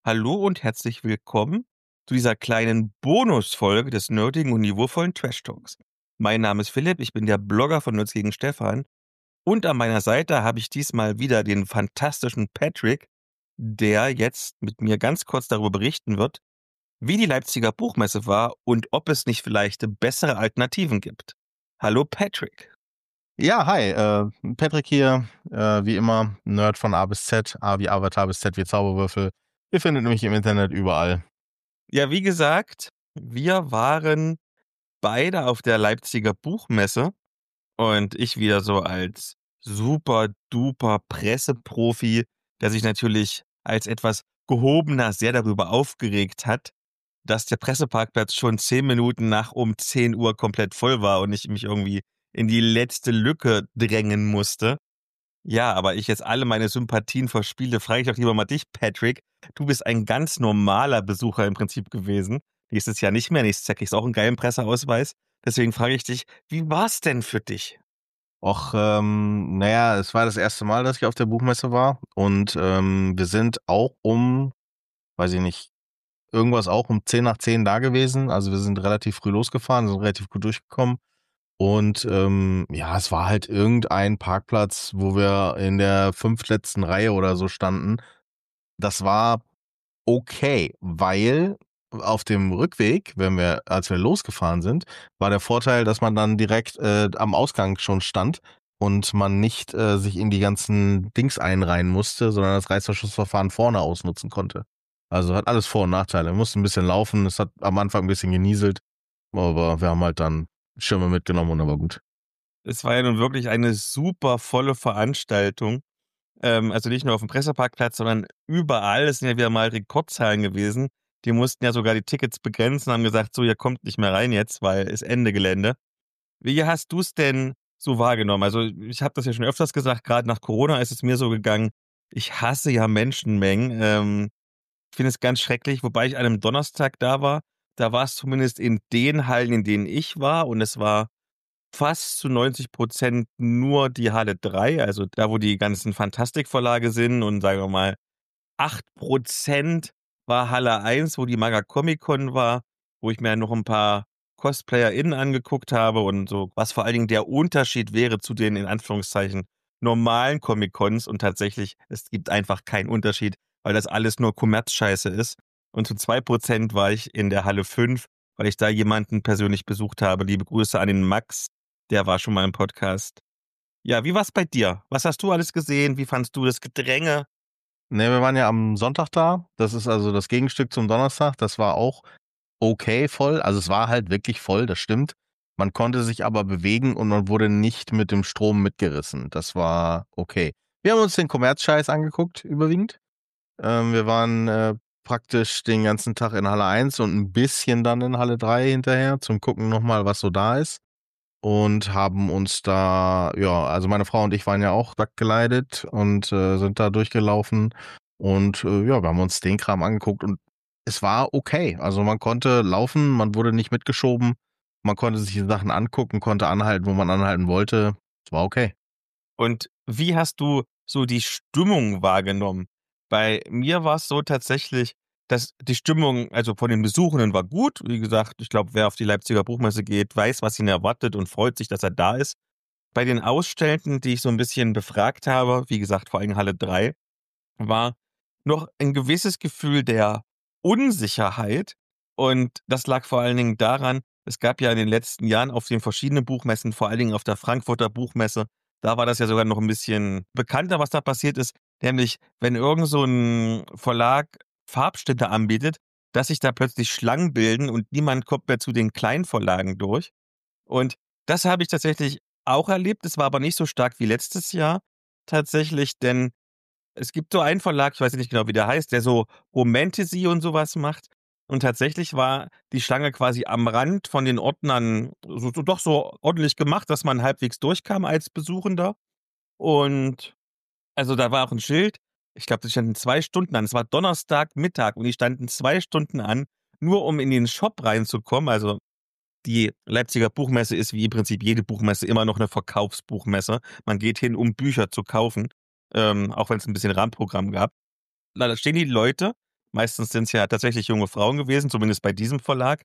Hallo und herzlich willkommen zu dieser kleinen Bonusfolge des nerdigen und niveauvollen Trash Talks. Mein Name ist Philipp, ich bin der Blogger von Nerds gegen Stefan und an meiner Seite habe ich diesmal wieder den fantastischen Patrick, der jetzt mit mir ganz kurz darüber berichten wird, wie die Leipziger Buchmesse war und ob es nicht vielleicht bessere Alternativen gibt. Hallo Patrick. Ja, hi, Patrick hier, wie immer, Nerd von A bis Z, A wie Avatar bis Z wie Zauberwürfel. Ihr findet mich im Internet überall. Ja, wie gesagt, wir waren beide auf der Leipziger Buchmesse. Und ich wieder so als super duper Presseprofi, der sich natürlich als etwas gehobener sehr darüber aufgeregt hat, dass der Presseparkplatz schon 10 Minuten nach um 10 Uhr komplett voll war und ich mich irgendwie in die letzte Lücke drängen musste. Ja, aber ich jetzt alle meine Sympathien verspiele, frage ich doch lieber mal dich, Patrick. Du bist ein ganz normaler Besucher im Prinzip gewesen. Nächstes Jahr nicht mehr. Nächstes Jahr kriegst du auch einen geilen Presseausweis. Deswegen frage ich dich, wie war's denn für dich? Och, naja, es war das erste Mal, dass ich auf der Buchmesse war und wir sind auch weiß ich nicht, irgendwas auch um 10 nach 10 da gewesen. Also wir sind relativ früh losgefahren, sind relativ gut durchgekommen. Und ja, es war halt irgendein Parkplatz, wo wir in der fünftletzten Reihe oder so standen. Das war okay, weil auf dem Rückweg, als wir losgefahren sind, war der Vorteil, dass man dann direkt am Ausgang schon stand und man nicht sich in die ganzen Dings einreihen musste, sondern das Reißverschlussverfahren vorne ausnutzen konnte. Also hat alles Vor- und Nachteile. Wir mussten ein bisschen laufen, es hat am Anfang ein bisschen genieselt, aber wir haben halt dann Schirme mitgenommen und aber gut. Es war ja nun wirklich eine super volle Veranstaltung. Also nicht nur auf dem Presseparkplatz, sondern überall. Es sind ja wieder mal Rekordzahlen gewesen. Die mussten ja sogar die Tickets begrenzen, haben gesagt, so, ihr kommt nicht mehr rein jetzt, weil ist Ende Gelände. Wie hast du es denn so wahrgenommen? Also ich habe das ja schon öfters gesagt, gerade nach Corona ist es mir so gegangen, ich hasse ja Menschenmengen. Ich finde es ganz schrecklich, wobei ich an einem Donnerstag da war. Da war es zumindest in den Hallen, in denen ich war, und es war fast zu 90% nur die Halle 3, also da, wo die ganzen Fantastikverlage sind, und sagen wir mal 8% war Halle 1, wo die Manga Comic Con war, wo ich mir noch ein paar CosplayerInnen angeguckt habe und so, was vor allen Dingen der Unterschied wäre zu den in Anführungszeichen normalen Comic-Cons, und tatsächlich, es gibt einfach keinen Unterschied, weil das alles nur Kommerzscheiße ist. Und zu 2% war ich in der Halle 5, weil ich da jemanden persönlich besucht habe. Liebe Grüße an den Max, der war schon mal im Podcast. Ja, wie war's bei dir? Was hast du alles gesehen? Wie fandst du das Gedränge? Ne, wir waren ja am Sonntag da. Das ist also das Gegenstück zum Donnerstag. Das war auch okay voll. Also es war halt wirklich voll, das stimmt. Man konnte sich aber bewegen und man wurde nicht mit dem Strom mitgerissen. Das war okay. Wir haben uns den Kommerzscheiß angeguckt, überwiegend. Wir waren praktisch den ganzen Tag in Halle 1 und ein bisschen dann in Halle 3 hinterher zum Gucken nochmal, was so da ist. Und haben uns da, ja, also meine Frau und ich waren ja auch gekleidet und sind da durchgelaufen. Und ja, wir haben uns den Kram angeguckt und es war okay. Also man konnte laufen, man wurde nicht mitgeschoben, man konnte sich die Sachen angucken, konnte anhalten, wo man anhalten wollte. Es war okay. Und wie hast du so die Stimmung wahrgenommen? Bei mir war es so tatsächlich, dass die Stimmung, also von den Besuchenden, war gut. Wie gesagt, ich glaube, wer auf die Leipziger Buchmesse geht, weiß, was ihn erwartet und freut sich, dass er da ist. Bei den Ausstellenden, die ich so ein bisschen befragt habe, wie gesagt, vor allem Halle 3, war noch ein gewisses Gefühl der Unsicherheit. Und das lag vor allen Dingen daran, es gab ja in den letzten Jahren auf den verschiedenen Buchmessen, vor allen Dingen auf der Frankfurter Buchmesse, da war das ja sogar noch ein bisschen bekannter, was da passiert ist. Nämlich, wenn irgend so ein Verlag Farbstände anbietet, dass sich da plötzlich Schlangen bilden und niemand kommt mehr zu den kleinen Verlagen durch. Und das habe ich tatsächlich auch erlebt. Es war aber nicht so stark wie letztes Jahr tatsächlich, denn es gibt so einen Verlag, ich weiß nicht genau, wie der heißt, der so Romantasy und sowas macht. Und tatsächlich war die Schlange quasi am Rand von den Ordnern doch so ordentlich gemacht, dass man halbwegs durchkam als Besuchender. Und also da war auch ein Schild. Ich glaube, die standen 2 Stunden an. Es war Donnerstag Mittag und die standen 2 Stunden an, nur um in den Shop reinzukommen. Also die Leipziger Buchmesse ist wie im Prinzip jede Buchmesse immer noch eine Verkaufsbuchmesse. Man geht hin, um Bücher zu kaufen, auch wenn es ein bisschen Rahmenprogramm gab. Da stehen die Leute, meistens sind es ja tatsächlich junge Frauen gewesen, zumindest bei diesem Verlag,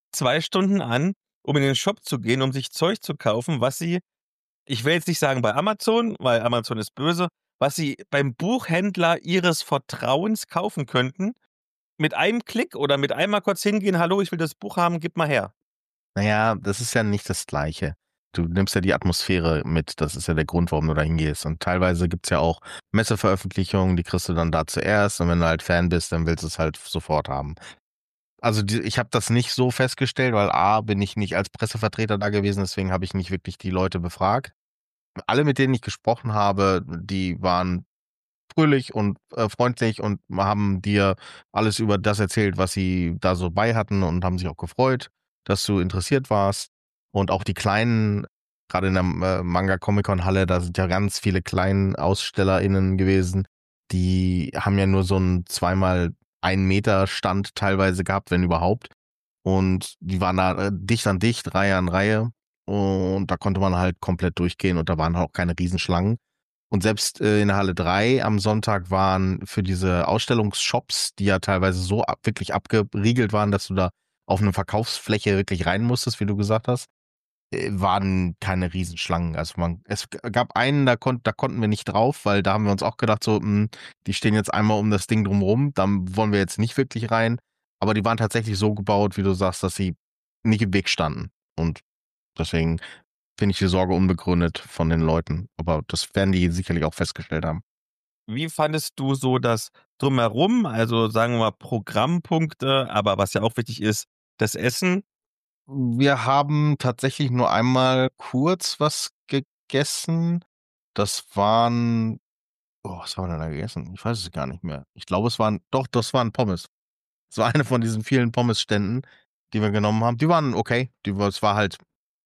2 Stunden an, um in den Shop zu gehen, um sich Zeug zu kaufen, was sie, ich will jetzt nicht sagen bei Amazon, weil Amazon ist böse, was sie beim Buchhändler ihres Vertrauens kaufen könnten. Mit einem Klick oder mit einmal kurz hingehen: „Hallo, ich will das Buch haben, gib mal her.“ Naja, das ist ja nicht das Gleiche. Du nimmst ja die Atmosphäre mit. Das ist ja der Grund, warum du da hingehst. Und teilweise gibt's ja auch Messeveröffentlichungen, die kriegst du dann da zuerst. Und wenn du halt Fan bist, dann willst du es halt sofort haben. Also ich habe das nicht so festgestellt, weil A, bin ich nicht als Pressevertreter da gewesen, deswegen habe ich nicht wirklich die Leute befragt. Alle, mit denen ich gesprochen habe, die waren fröhlich und freundlich und haben dir alles über das erzählt, was sie da so bei hatten und haben sich auch gefreut, dass du interessiert warst. Und auch die kleinen, gerade in der Manga-Comic-Con-Halle, da sind ja ganz viele kleinen AusstellerInnen gewesen, die haben ja nur so einen zweimal 1 Meter Stand teilweise gehabt, wenn überhaupt. Und die waren da dicht an dicht, Reihe an Reihe. Und da konnte man halt komplett durchgehen und da waren auch keine Riesenschlangen. Und selbst in der Halle 3 am Sonntag waren für diese Ausstellungsshops, die ja teilweise so wirklich abgeriegelt waren, dass du da auf eine Verkaufsfläche wirklich rein musstest, wie du gesagt hast, waren keine Riesenschlangen. Also es gab einen, da konnten wir nicht drauf, weil da haben wir uns auch gedacht, so, die stehen jetzt einmal um das Ding drumrum, da wollen wir jetzt nicht wirklich rein. Aber die waren tatsächlich so gebaut, wie du sagst, dass sie nicht im Weg standen. Und deswegen finde ich die Sorge unbegründet von den Leuten. Aber das werden die sicherlich auch festgestellt haben. Wie fandest du so das Drumherum, also, sagen wir mal, Programmpunkte, aber was ja auch wichtig ist, das Essen? Wir haben tatsächlich nur einmal kurz was gegessen. Das waren was haben wir denn da gegessen? Ich weiß es gar nicht mehr. Ich glaube, es waren doch, das waren Pommes. Es war eine von diesen vielen Pommesständen, die wir genommen haben. Die waren okay. Es war halt,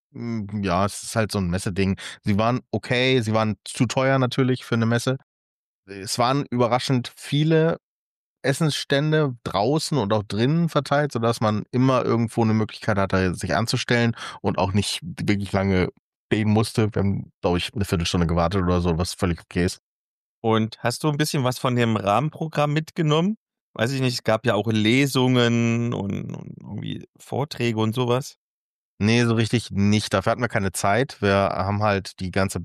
ja, es ist halt so ein Messeding. Sie waren okay, sie waren zu teuer natürlich für eine Messe. Es waren überraschend viele Essensstände draußen und auch drinnen verteilt, sodass man immer irgendwo eine Möglichkeit hatte, sich anzustellen und auch nicht wirklich lange stehen musste. Wir haben, glaube ich, 1/4 Stunde gewartet oder so, was völlig okay ist. Und hast du 'n bisschen was von dem Rahmenprogramm mitgenommen? Weiß ich nicht, es gab ja auch Lesungen und irgendwie Vorträge und so was. Ne, so richtig nicht. Dafür hatten wir keine Zeit. Wir haben halt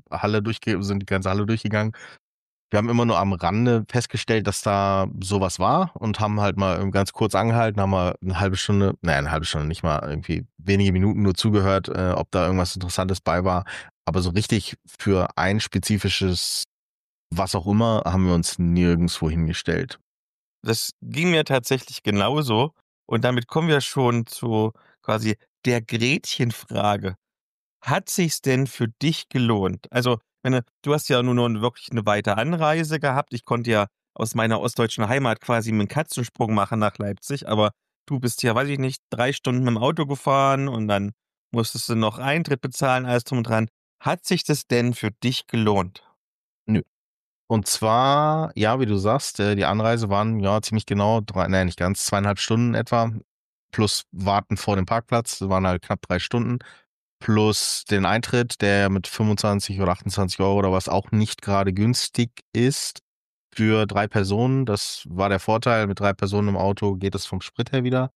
die ganze Halle durchgegangen. Wir haben immer nur am Rande festgestellt, dass da so was war und haben halt mal ganz kurz angehalten, haben mal 1/2 Stunde, ne, 1/2 Stunde nicht mal, irgendwie wenige Minuten nur zugehört, ob da irgendwas Interessantes bei war. Aber so richtig für ein spezifisches was auch immer haben wir uns nirgendswo hingestellt. Das ging mir tatsächlich genauso und damit kommen wir schon zu quasi der Gretchenfrage. Hat sich's denn für dich gelohnt? Also, meine, du hast ja nun wirklich 'ne weite Anreise gehabt. Ich konnte ja aus meiner ostdeutschen Heimat quasi 'nen Katzensprung machen nach Leipzig, aber du bist ja, weiß ich nicht, 3 Stunden mit'm Auto gefahren und dann musstest du noch Eintritt bezahlen, alles drum und dran. Hat sich das denn für dich gelohnt? Nö. Und zwar, ja, wie du sagst, die Anreise waren, ja, ziemlich genau nicht ganz, 2,5 Stunden etwa, plus Warten vor dem Parkplatz, das waren halt knapp 3 Stunden, plus den Eintritt, der mit 25 oder 28 € oder was auch nicht gerade günstig ist für 3 Personen. Das war der Vorteil, mit 3 Personen im Auto geht es vom Sprit her wieder.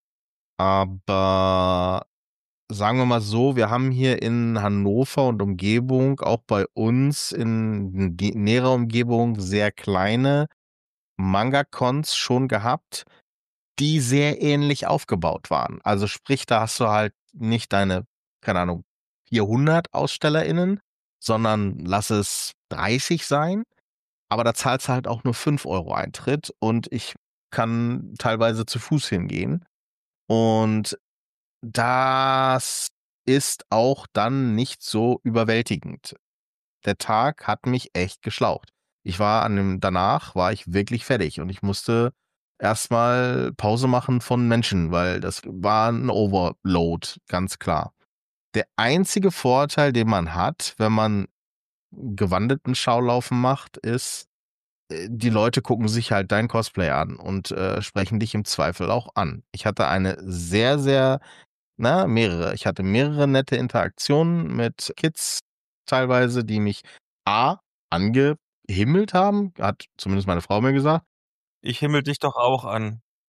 Aber sagen wir mal so, wir haben hier in Hannover und Umgebung, auch bei uns in die näherer Umgebung, sehr kleine Manga-Cons schon gehabt, die sehr ähnlich aufgebaut waren. Also sprich, da hast du halt nicht deine, keine Ahnung, 400 AusstellerInnen, sondern lass es 30 sein, aber da zahlst du halt auch nur 5 € Eintritt und ich kann teilweise zu Fuß hingehen. Und das ist auch dann nicht so überwältigend. Der Tag hat mich echt geschlaucht. Danach war ich wirklich fertig und ich musste erstmal Pause machen von Menschen, weil das war ein Overload, ganz klar. Der einzige Vorteil, den man hat, wenn man gewandeten Schaulaufen macht, ist, die Leute gucken sich halt dein Cosplay an und sprechen dich im Zweifel auch an. Ich hatte eine sehr, sehr mehrere. Ich hatte mehrere nette Interaktionen mit Kids teilweise, die mich A angehimmelt haben, hat zumindest meine Frau mir gesagt. Ich himmel dich doch auch an.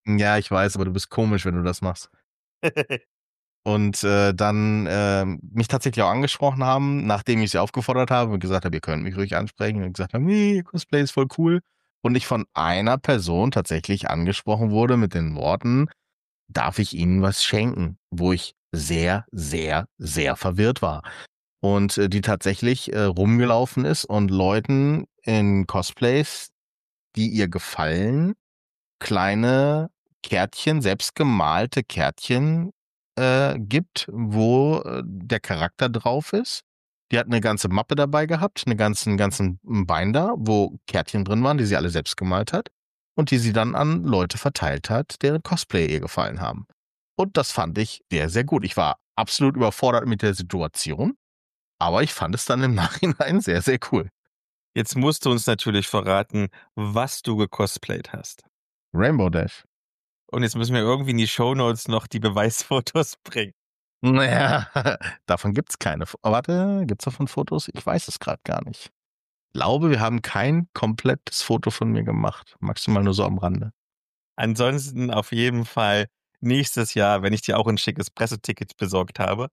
Ja, ich weiß, aber du bist komisch, wenn du das machst. Und dann mich tatsächlich auch angesprochen haben, nachdem ich sie aufgefordert habe und gesagt habe, ihr könnt mich ruhig ansprechen und gesagt haben, nee, Cosplay ist voll cool. Und ich von einer Person tatsächlich angesprochen wurde mit den Worten, darf ich Ihnen was schenken? Wo ich sehr, sehr, sehr verwirrt war. Und die tatsächlich rumgelaufen ist und Leuten in Cosplays, die ihr gefallen, kleine Kärtchen, selbstgemalte Kärtchen gibt, wo der Charakter drauf ist. Die hat eine ganze Mappe dabei gehabt, einen ganzen Binder, wo Kärtchen drin waren, die sie alle selbst gemalt hat und die sie dann an Leute verteilt hat, deren Cosplay ihr gefallen haben. Und das fand ich sehr, sehr gut. Ich war absolut überfordert mit der Situation, aber ich fand es dann im Nachhinein sehr, sehr cool. Jetzt musst du uns natürlich verraten, was du gecosplayt hast. Rainbow Dash. Und jetzt müssen wir irgendwie in die Shownotes noch die Beweisfotos bringen. Naja, davon gibt's keine. Warte, gibt's davon Fotos? Ich weiß es gerade gar nicht. Ich glaube, wir haben kein komplettes Foto von mir gemacht. Maximal nur so am Rande. Ansonsten auf jeden Fall nächstes Jahr, wenn ich dir auch ein schickes Presseticket besorgt habe.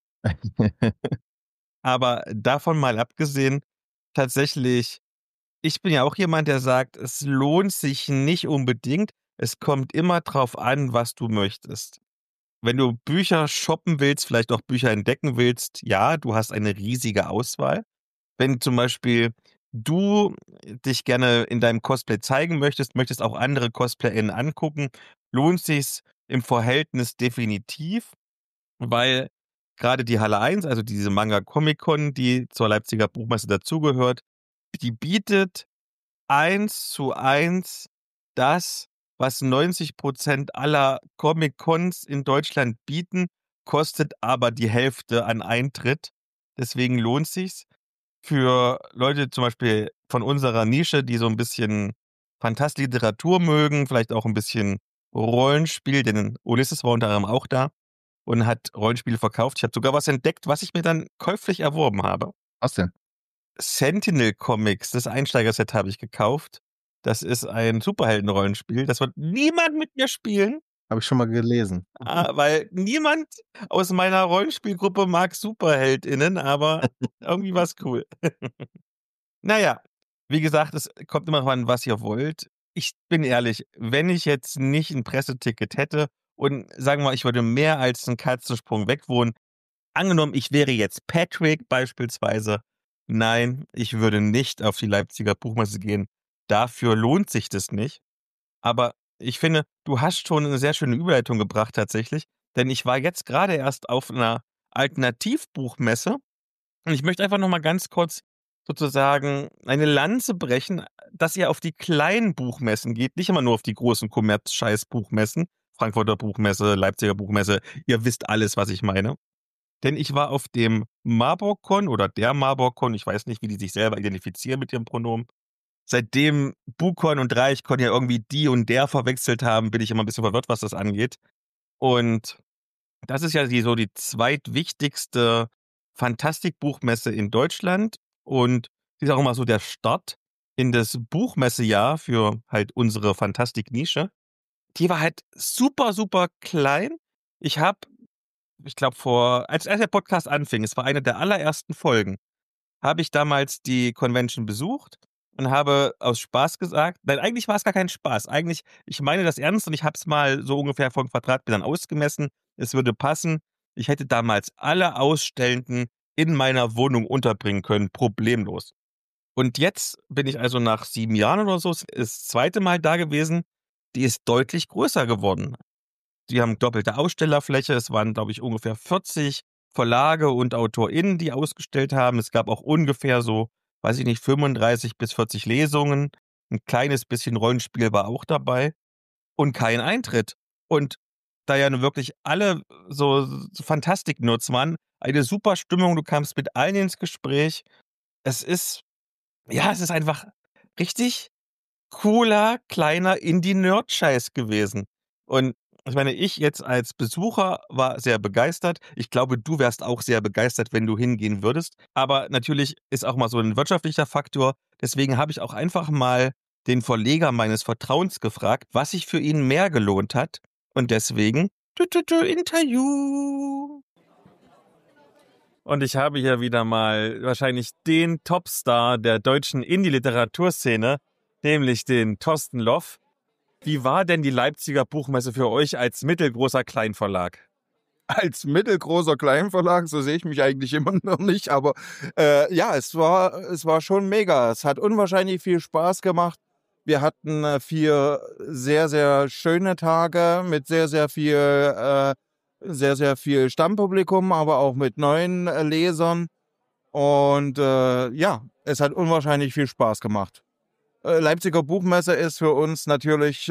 Aber davon mal abgesehen, tatsächlich, ich bin ja auch jemand, der sagt, es lohnt sich nicht unbedingt. Es kommt immer drauf an, was du möchtest. Wenn du Bücher shoppen willst, vielleicht auch Bücher entdecken willst, ja, du hast eine riesige Auswahl. Wenn zum Beispiel du dich gerne in deinem Cosplay zeigen möchtest auch andere CosplayerInnen angucken, lohnt sich's im Verhältnis definitiv, weil gerade die Halle 1, also diese Manga Comic Con, die zur Leipziger Buchmesse dazugehört, die bietet 1:1 das, was 90% aller Comic-Cons in Deutschland bieten, kostet aber die Hälfte an Eintritt. Deswegen lohnt sich's. Für Leute zum Beispiel von unserer Nische, die so ein bisschen Fantastliteratur mögen, vielleicht auch ein bisschen Rollenspiel, denn Ulysses war unter anderem auch da und hat Rollenspiele verkauft. Ich habe sogar was entdeckt, was ich mir dann käuflich erworben habe. Was denn? Sentinel Comics, das Einsteigerset habe ich gekauft. Das ist ein Superhelden-Rollenspiel. Das wird niemand mit mir spielen, Habe ich schon mal gelesen. weil niemand aus meiner Rollenspielgruppe mag SuperheldInnen, aber irgendwie war's cool. Na ja, wie gesagt, es kommt immer drauf an, was ihr wollt. Ich bin ehrlich, wenn ich jetzt nicht 'n Presseticket hätte und sagen wir mal, ich würde mehr als 'n Katzensprung weg wohnen. Angenommen, ich wäre jetzt Patrick beispielsweise. Nein, ich würde nicht auf die Leipziger Buchmesse gehen. Dafür lohnt sich das nicht. Aber ich finde, du hast schon 'ne sehr schöne Überleitung gebracht tatsächlich, denn ich war jetzt grade erst auf 'ner Alternativbuchmesse und ich möchte einfach noch mal ganz kurz sozusagen eine Lanze brechen, dass ihr auf die kleinen Buchmessen geht, nicht immer nur auf die großen Kommerz-Scheiß-Buchmessen, Frankfurter Buchmesse, Leipziger Buchmesse. Ihr wisst alles, was ich meine. Denn ich war auf dem Marburg-Con oder der Marburg-Con, ich weiß nicht, wie die sich selber identifizieren mit ihrem Pronomen. Seitdem BuCon und Reichcon ja irgendwie die und der verwechselt haben, bin ich immer 'n bisschen verwirrt, was das angeht. Und das ist ja die zweitwichtigste Fantastikbuchmesse in Deutschland und sie ist auch immer so der Start in das Buchmessejahr für halt unsere Fantastik-Nische. Die war halt super, super klein. Ich habe ich glaube, als der Podcast anfing, es war eine der allerersten Folgen, habe ich damals die Convention besucht und habe aus Spaß gesagt nein, eigentlich war es gar kein Spaß. Eigentlich ich meine das ernst und ich habe es mal so ungefähr von Quadratmetern ausgemessen. Es würde passen. Ich hätte damals alle Ausstellenden in meiner Wohnung unterbringen können, problemlos. Und jetzt bin ich also nach 7 Jahren oder so das 2. Mal da gewesen. Die ist deutlich größer geworden. Die haben doppelte Ausstellerfläche. Es waren, glaube ich, ungefähr 40 Verlage und AutorInnen, die ausgestellt haben. Es gab auch ungefähr so, weiß ich nicht, 35 bis 40 Lesungen. 'N kleines bisschen Rollenspiel war auch dabei und kein Eintritt. Und da ja nun wirklich alle so Fantastik-Nerds waren, eine super Stimmung. Du kamst mit allen ins Gespräch. Es ist ja, es ist einfach richtig cooler, kleiner Indie-Nerd-Scheiß gewesen. Und ich meine, ich jetzt als Besucher war sehr begeistert. Ich glaube, du wärst auch sehr begeistert, wenn du hingehen würdest. Aber natürlich ist auch mal so 'n wirtschaftlicher Faktor. Deswegen habe ich auch einfach mal den Verleger meines Vertrauens gefragt, was sich für ihn mehr gelohnt hat. Und deswegen Interview. Und ich habe hier wieder mal wahrscheinlich den Topstar der deutschen Indie-Literaturszene, nämlich den Thorsten Loff. Wie war denn die Leipziger Buchmesse für euch als mittelgroßer Kleinverlag? Als mittelgroßer Kleinverlag, so sehe ich mich eigentlich immer noch nicht, aber ja, es war schon mega. Es hat unwahrscheinlich viel Spaß gemacht. Wir hatten 4 sehr, sehr schöne Tage mit sehr, sehr viel Stammpublikum, aber auch mit neuen Lesern. Und ja, es hat unwahrscheinlich viel Spaß gemacht. Leipziger Buchmesse ist für uns natürlich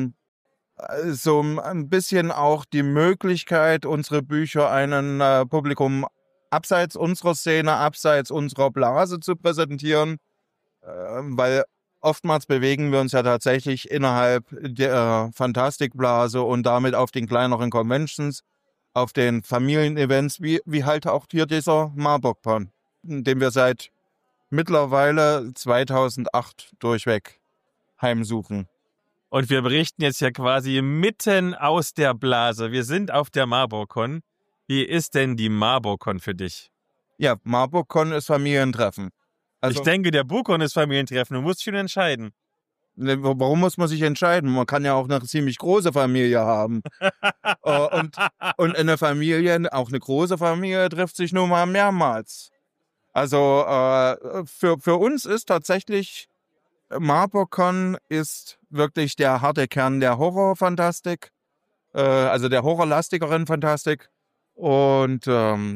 so ein bisschen auch die Möglichkeit, unsere Bücher einem Publikum abseits unserer Szene, abseits unserer Blase zu präsentieren, weil oftmals bewegen wir uns ja tatsächlich innerhalb der Fantastikblase und damit auf den kleineren Conventions, auf den Familienevents, wie halt auch hier dieser Marburg-Con, den wir seit mittlerweile 2008 durchweg heimsuchen. Und wir berichten jetzt ja quasi mitten aus der Blase. Wir sind auf der Marburg-Con. Wie ist denn die Marburg-Con für dich? Ja, Marburg-Con ist Familientreffen. Also, ich denke, der Buchcon ist Familientreffen. Du musst schon entscheiden. Warum muss man sich entscheiden? Man kann ja auch eine ziemlich große Familie haben. und eine Familie, auch eine große Familie, trifft sich nun mal mehrmals. Also für uns ist tatsächlich Marburg-Con ist wirklich der harte Kern der Horrorfantastik, also der horrorlastigeren Fantastik. Und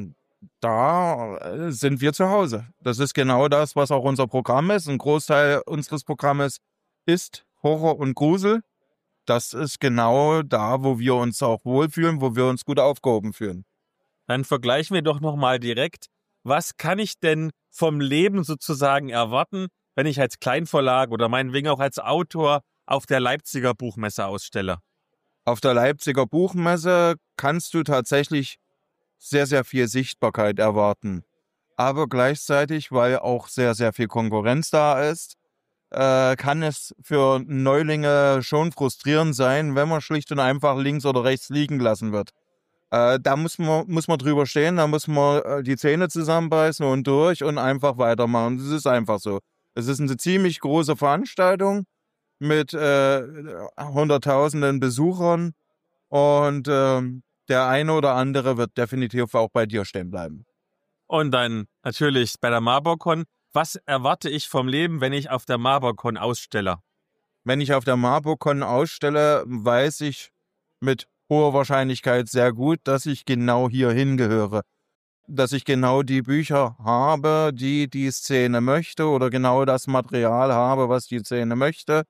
da sind wir zu Hause. Das ist genau das, was auch unser Programm ist. Ein Großteil unseres Programmes ist Horror und Grusel. Das ist genau da, wo wir uns auch wohlfühlen, wo wir uns gut aufgehoben fühlen. Dann vergleichen wir doch nochmal direkt. Was kann ich denn vom Leben sozusagen erwarten, wenn ich als Kleinverlag oder meinetwegen auch als Autor auf der Leipziger Buchmesse ausstelle? Auf der Leipziger Buchmesse kannst du tatsächlich sehr, sehr viel Sichtbarkeit erwarten. Aber gleichzeitig, weil auch sehr, sehr viel Konkurrenz da ist, kann es für Neulinge schon frustrierend sein, wenn man schlicht und einfach links oder rechts liegen gelassen wird. Da muss man drüber stehen, da muss man die Zähne zusammenbeißen und durch und einfach weitermachen. Das ist einfach so. Es ist eine ziemlich große Veranstaltung mit Hunderttausenden Besuchern und der eine oder andere wird definitiv auch bei dir stehen bleiben. Und dann natürlich bei der Marburg-Con. Was erwarte ich vom Leben, wenn ich auf der Marburg-Con ausstelle? Wenn ich auf der Marburg-Con ausstelle, weiß ich mit hoher Wahrscheinlichkeit sehr gut, dass ich genau hier hingehöre. Dass ich genau die Bücher habe, die die Szene möchte oder genau das Material habe, was die Szene möchte.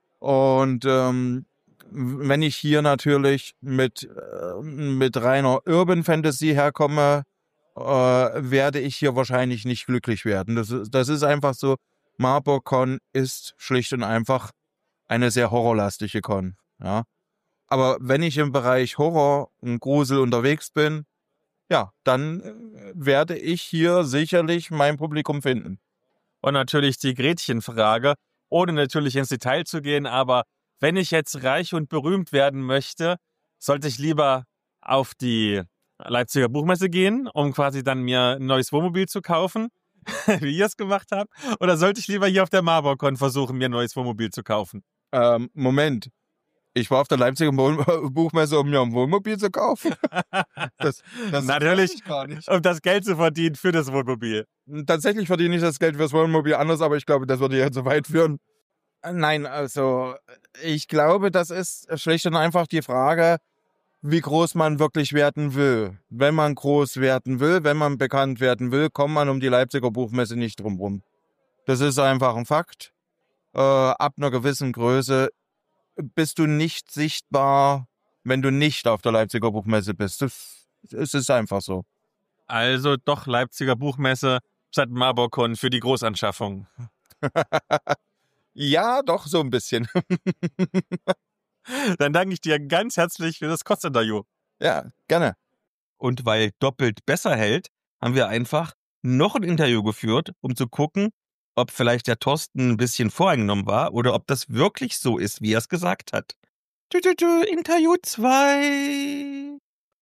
Und wenn ich hier natürlich mit reiner Urban Fantasy herkomme, werde ich hier wahrscheinlich nicht glücklich werden. Das ist einfach so. Marburg-Con ist schlicht und einfach eine sehr horrorlastige Con. Ja. Aber wenn ich im Bereich Horror und Grusel unterwegs bin, ja, dann werde ich hier sicherlich mein Publikum finden. Und natürlich die Gretchenfrage, ohne natürlich ins Detail zu gehen, aber wenn ich jetzt reich und berühmt werden möchte, sollte ich lieber auf die Leipziger Buchmesse gehen, um quasi dann mir ein neues Wohnmobil zu kaufen, wie ihr es gemacht habt, oder sollte ich lieber hier auf der Marburg-Con versuchen, mir ein neues Wohnmobil zu kaufen? Moment. Ich war auf der Leipziger Buchmesse, um mir ein Wohnmobil zu kaufen. Das natürlich, gar nicht. Um das Geld zu verdienen für das Wohnmobil. Tatsächlich verdiene ich das Geld fürs Wohnmobil anders, aber ich glaube, das würde jetzt so weit führen. Nein, also ich glaube, das ist schlicht und einfach die Frage, wie groß man wirklich werden will. Wenn man groß werden will, wenn man bekannt werden will, kommt man um die Leipziger Buchmesse nicht drum rum. Das ist einfach ein Fakt. Ab einer gewissen Größe bist du nicht sichtbar, wenn du nicht auf der Leipziger Buchmesse bist. Es ist einfach so. Also doch Leipziger Buchmesse statt Marburg-Con für die Großanschaffung. Ja, doch, so ein bisschen. Dann danke ich dir ganz herzlich für das Kurzinterview. Ja, gerne. Und weil doppelt besser hält, haben wir einfach noch ein Interview geführt, um zu gucken, ob vielleicht der Thorsten ein bisschen voreingenommen war oder ob das wirklich so ist, wie er es gesagt hat. Interview 2.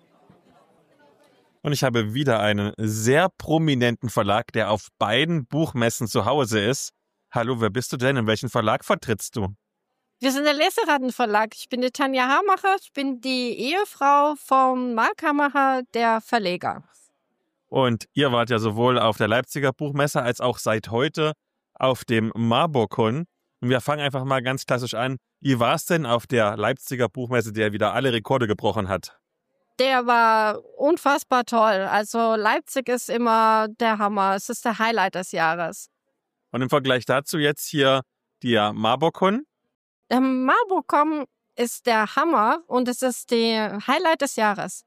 Und ich habe wieder einen sehr prominenten Verlag, der auf beiden Buchmessen zu Hause ist. Hallo, wer bist du denn? In welchen Verlag vertrittst du? Wir sind der Leseratenverlag. Ich bin die Tanja Hamacher. Ich bin die Ehefrau vom Marc Hamacher, der Verleger. Und ihr wart ja sowohl auf der Leipziger Buchmesse als auch seit heute auf dem Marburg-Con. Und wir fangen einfach mal ganz klassisch an. Wie war es denn auf der Leipziger Buchmesse, der wieder alle Rekorde gebrochen hat? Der war unfassbar toll. Also Leipzig ist immer der Hammer. Es ist der Highlight des Jahres. Und im Vergleich dazu jetzt hier der Marburg-Con? Der Marburg-Con ist der Hammer und es ist der Highlight des Jahres.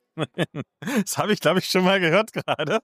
Das habe ich, glaube ich, schon mal gehört gerade.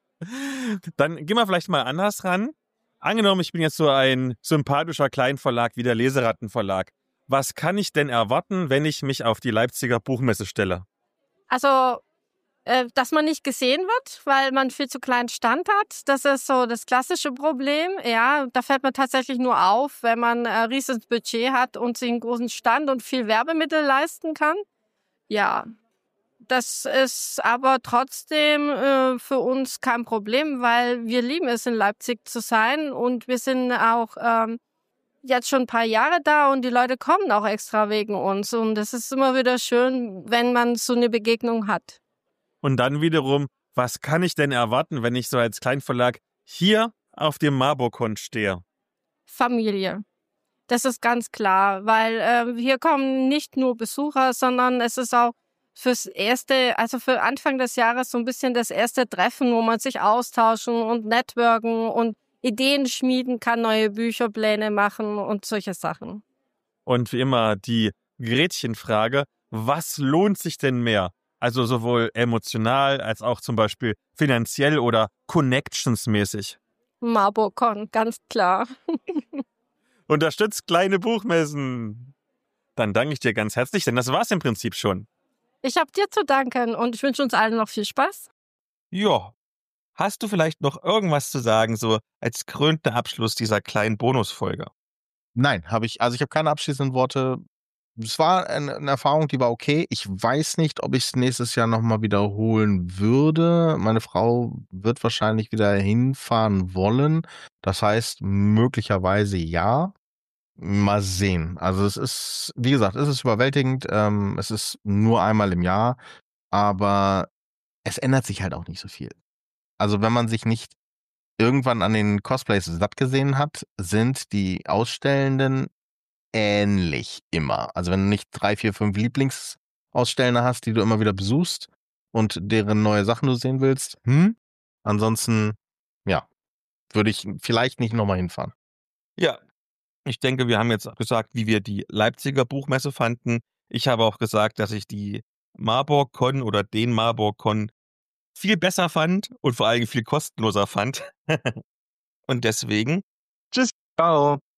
Dann gehen wir vielleicht mal anders ran. Angenommen, ich bin jetzt so ein sympathischer Kleinverlag wie der Leserattenverlag. Was kann ich denn erwarten, wenn ich mich auf die Leipziger Buchmesse stelle? Also, dass man nicht gesehen wird, weil man viel zu kleinen Stand hat. Das ist so das klassische Problem. Ja, da fällt man tatsächlich nur auf, wenn man ein riesiges Budget hat und sich einen großen Stand und viel Werbemittel leisten kann. Ja, das ist aber trotzdem für uns kein Problem, weil wir lieben es, in Leipzig zu sein und wir sind auch jetzt schon ein paar Jahre da und die Leute kommen auch extra wegen uns und es ist immer wieder schön, wenn man so eine Begegnung hat. Und dann wiederum, was kann ich denn erwarten, wenn ich so als Kleinverlag hier auf dem Marburg-Con stehe? Familie. Das ist ganz klar, weil hier kommen nicht nur Besucher, sondern es ist auch fürs erste, also für Anfang des Jahres so ein bisschen das erste Treffen, wo man sich austauschen und networken und Ideen schmieden kann, neue Bücherpläne machen und solche Sachen. Und wie immer die Gretchenfrage, was lohnt sich denn mehr? Also sowohl emotional als auch zum Beispiel finanziell oder connectionsmäßig. Marburg-Con, ganz klar. Unterstützt kleine Buchmessen. Dann danke ich dir ganz herzlich, denn das war's im Prinzip schon. Ich habe dir zu danken und ich wünsche uns allen noch viel Spaß. Ja. Hast du vielleicht noch irgendwas zu sagen, so als krönender Abschluss dieser kleinen Bonusfolge? Nein, habe ich. Also ich habe keine abschließenden Worte. Es war eine Erfahrung, die war okay. Ich weiß nicht, ob ich es nächstes Jahr nochmal wiederholen würde. Meine Frau wird wahrscheinlich wieder hinfahren wollen. Das heißt, möglicherweise ja. Mal sehen. Also es ist, wie gesagt, es ist überwältigend. Es ist nur einmal im Jahr, aber es ändert sich halt auch nicht so viel. Also wenn man sich nicht irgendwann an den Cosplays satt gesehen hat, sind die Ausstellenden ähnlich immer. Also wenn du nicht 3, 4, 5 Lieblingsausstellender hast, die du immer wieder besuchst und deren neue Sachen du sehen willst, ansonsten, ja, würde ich vielleicht nicht nochmal hinfahren. Ja, ich denke, wir haben jetzt gesagt, wie wir die Leipziger Buchmesse fanden. Ich habe auch gesagt, dass ich die Marburg-Con oder den Marburg-Con viel besser fand und vor allem viel kostenloser fand. Und deswegen, tschüss. Ciao.